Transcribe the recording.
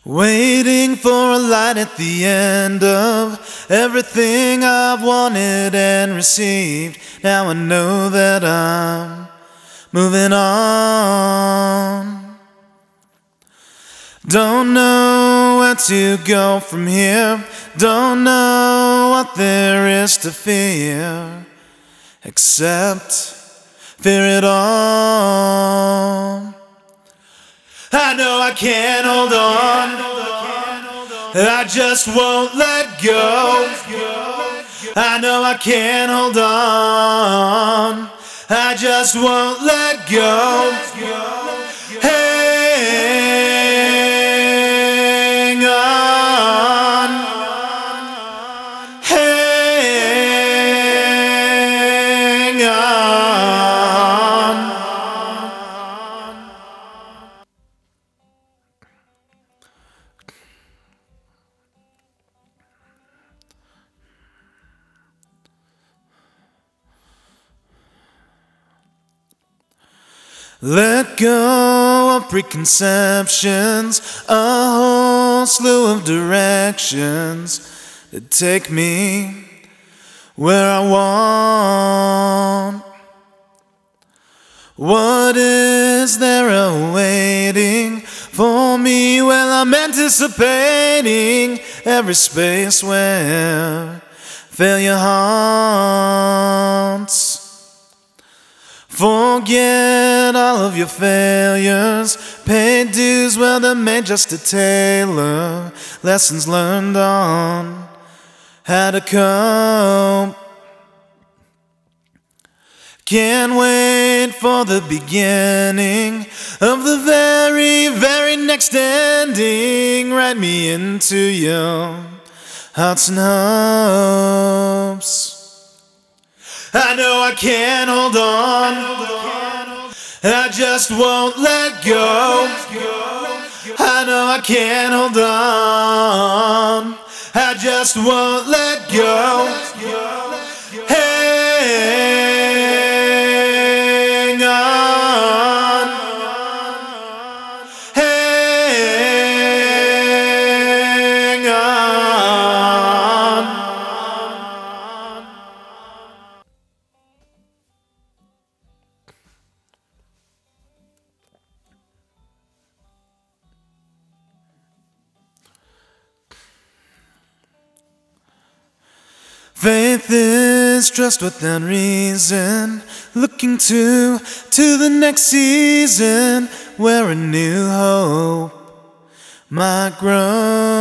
Waiting for a light at the end of everything I've wanted and received. Now I know that I'm moving on. Don't know where to go from here. Don't know what there is to fear, except fear it all. I know I can't hold on, I just won't let go. I know I can't hold on, I just won't let go. Hang on, hang on. Let go of preconceptions, a whole slew of directions that take me where I want. What is there awaiting for me? Well, I'm anticipating every space where failure haunts. Forget all of your failures, pay dues, well they're made just to tailor lessons learned on how to cope. Can't wait for the beginning of the very, very next ending. Write me into your hearts and hopes. I know I can't hold on, I just won't let go. I know I can't hold on, I just won't let go. Hang on, hang on. Faith is trust without reason, looking to the next season where a new hope might grow.